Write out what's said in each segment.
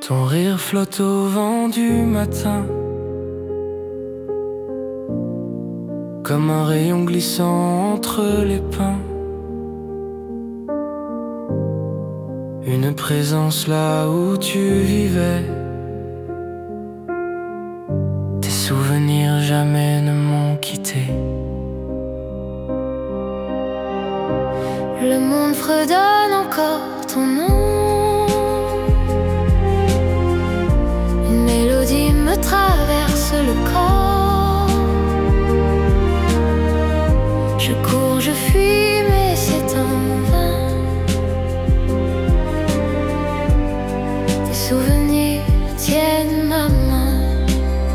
Ton rire flotte au vent du matin, comme un rayon glissant entre les pins. Une présence là où tu vivais. Tes souvenirs jamais ne m'ont quitté. Le monde fredonne encore ton nom. Une mélodie me traverse le corps. Je cours, je fuis, mais c'est en vain. Tes souvenirs tiennent ma main.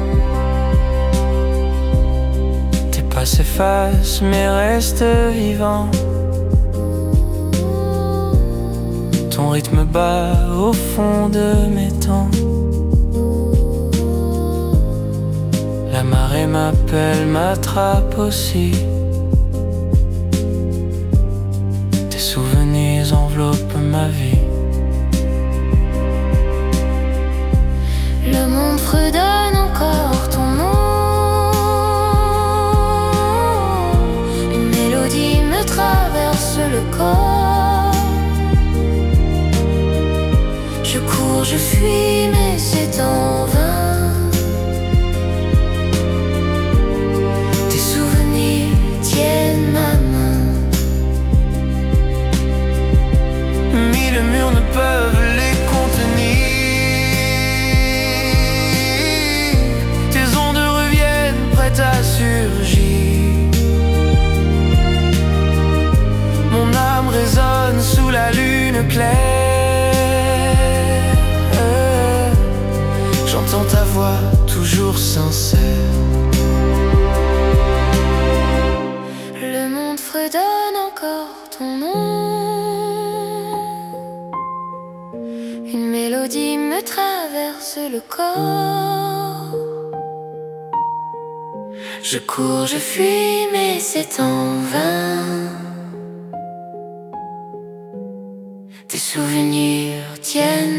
Tes pas s'effacent mais restent vivants. Ton rythme bat au fond de mes temps. La marée m'appelle, m'attrape aussi. Tes souvenirs enveloppent ma vie. Le monde fredonne encore ton nom. Une mélodie me traverse le corps. Je cours, je fuis, mais c'est en vain. Tes souvenirs tiennent ma main. Mille murs ne peuvent les contenir. Tes ondes reviennent prêtes à surgir. Mon âme résonne sous la lune claire. J'entends ta voix toujours sincère. Le monde fredonne encore ton nom. Une mélodie me traverse le corps. Je cours, je fuis, mais c'est en vain. Tes souvenirs tiennent